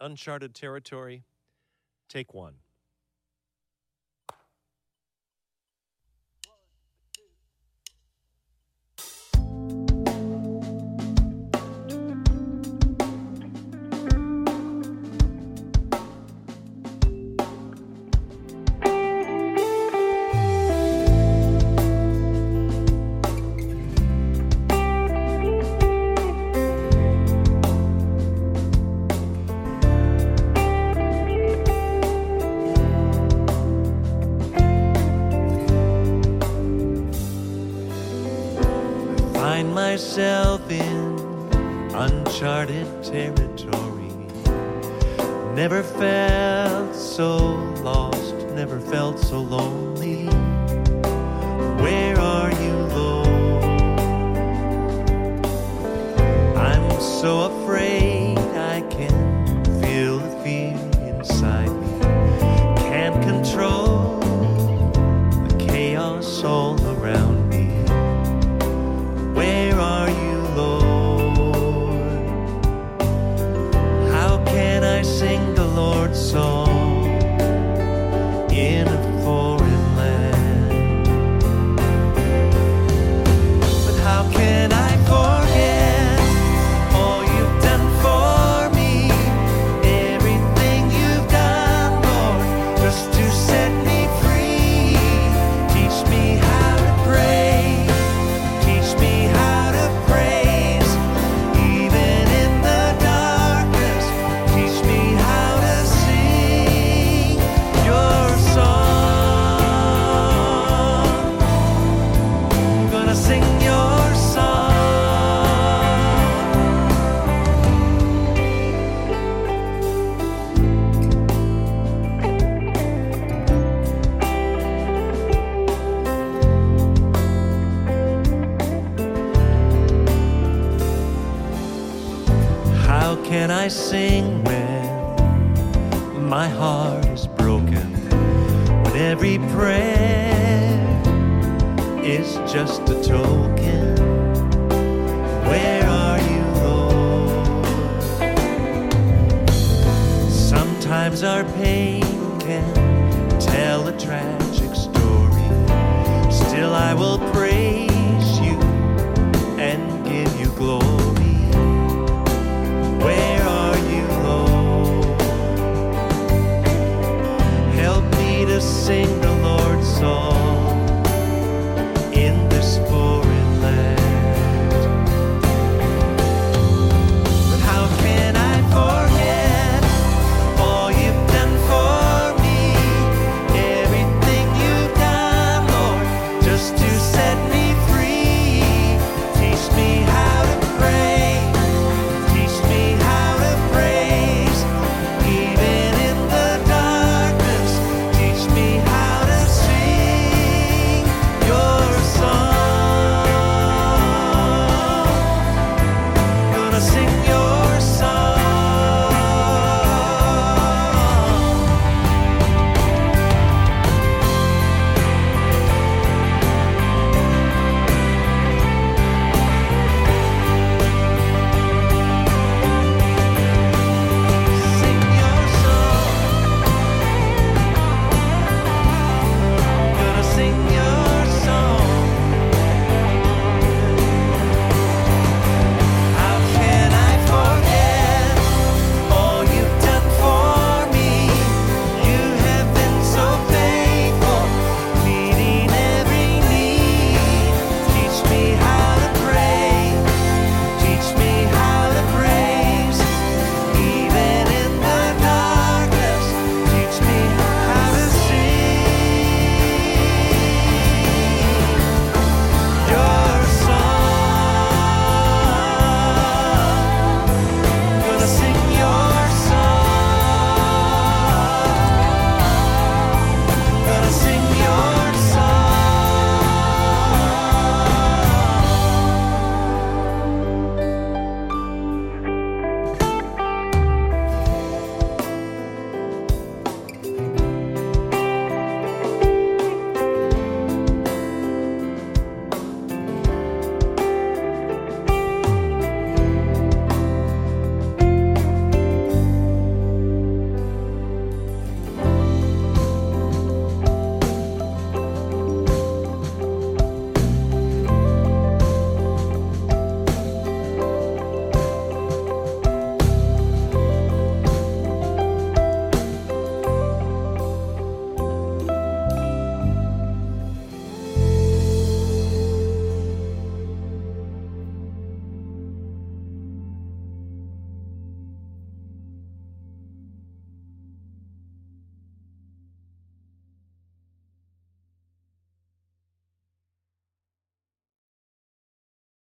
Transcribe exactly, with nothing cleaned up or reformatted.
Uncharted Territory, take one. Find myself in uncharted territory. Never felt so lost, never felt so lonely. Where are you, Lord? I'm so afraid I can feel the fear inside me. Can't control the chaos all around me. Where are you, Lord? How can I sing the Lord's song in a foreign land? But how can I forget all you've done for me? Everything you've done, Lord, just to set me free. Teach me how to pray. Teach me how to praise, even in the darkness. Teach me how to sing your song. I'm gonna sing your song. How can I sing when my heart is broken? When every prayer is just a token? Where are you, Lord? Sometimes our pain can tell a tragic story. Still I will praise you and give you glory.